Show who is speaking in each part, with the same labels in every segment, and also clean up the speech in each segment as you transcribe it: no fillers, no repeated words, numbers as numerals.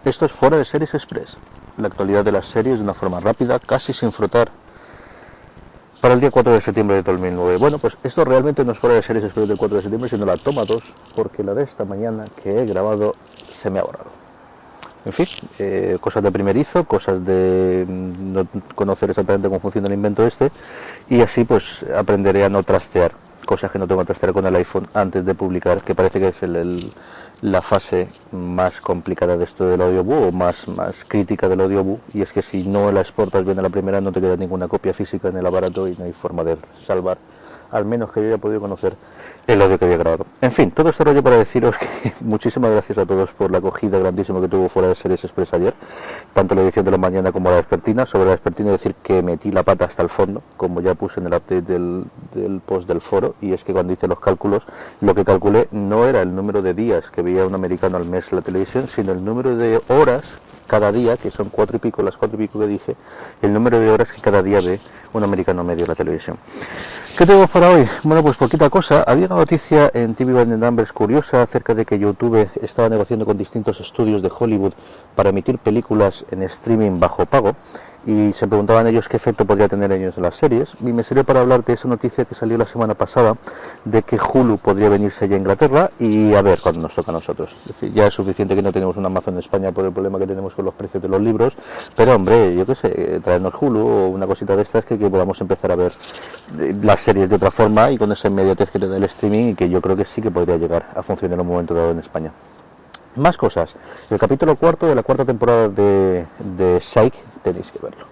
Speaker 1: Esto es Fuera de Series Express, la actualidad de las series de una forma rápida, casi sin frotar, para el día 4 de septiembre de 2009. Bueno, pues esto realmente no es Fuera de Series Express del 4 de septiembre, sino la toma 2, porque la de esta mañana que he grabado se me ha borrado. En fin, cosas de primerizo, cosas de no conocer exactamente cómo funciona el invento este, y así pues aprenderé a no trastear, cosas que no tengo que trastear con el iPhone antes de publicar, que parece que es la fase más complicada de esto del audiobook, o más crítica del audiobook, y es que si no la exportas bien a la primera no te queda ninguna copia física en el aparato y no hay forma de salvar, al menos que yo haya podido conocer, el audio que había grabado. En fin, todo este rollo para deciros que muchísimas gracias a todos por la acogida grandísima que tuvo Fuera de Series Express ayer, tanto la edición de la mañana como la vespertina. Sobre la vespertina decir que metí la pata hasta el fondo, como ya puse en el update del post del foro, y es que cuando hice los cálculos, lo que calculé no era el número de días que veía un americano al mes en la televisión, sino el número de horas cada día, que son 4 y pico, las 4 y pico que dije, el número de horas que cada día ve un americano medio en la televisión. ¿Qué tengo para hoy? Bueno, pues poquita cosa. Había una noticia en TV By The Numbers curiosa acerca de que YouTube estaba negociando con distintos estudios de Hollywood para emitir películas en streaming bajo pago, y se preguntaban ellos qué efecto podría tener ellos en las series, y me sirve para hablar de esa noticia que salió la semana pasada de que Hulu podría venirse ya a Inglaterra, y a ver cuándo nos toca a nosotros. Es decir, ya es suficiente que no tenemos un Amazon en España por el problema que tenemos con los precios de los libros, pero hombre, yo qué sé, traernos Hulu o una cosita de estas que podamos empezar a ver las series de otra forma y con esa inmediatez que te da el streaming, y que yo creo que sí que podría llegar a funcionar en un momento dado en España. Más cosas. El capítulo 4 de la 4ª temporada de Psych, tenéis que verlo.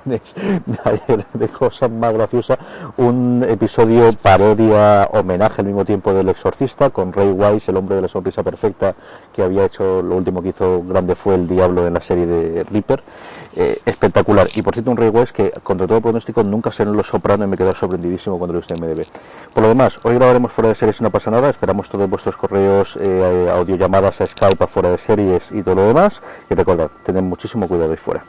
Speaker 1: De cosas más graciosas, un episodio parodia homenaje al mismo tiempo del Exorcista, con Ray Wise, el hombre de la sonrisa perfecta, que había hecho, lo último que hizo grande fue el Diablo en la serie de Reaper. Espectacular. Y por cierto, un Ray Wise que contra todo pronóstico nunca se en Los Soprano, y me he quedado sorprendidísimo cuando lo he visto en MDB. Por lo demás, hoy grabaremos Fuera de Series, no pasa nada. Esperamos todos vuestros correos, audiollamadas a Skype, a Fuera de Series y todo lo demás, y recordad, tened muchísimo cuidado ahí fuera.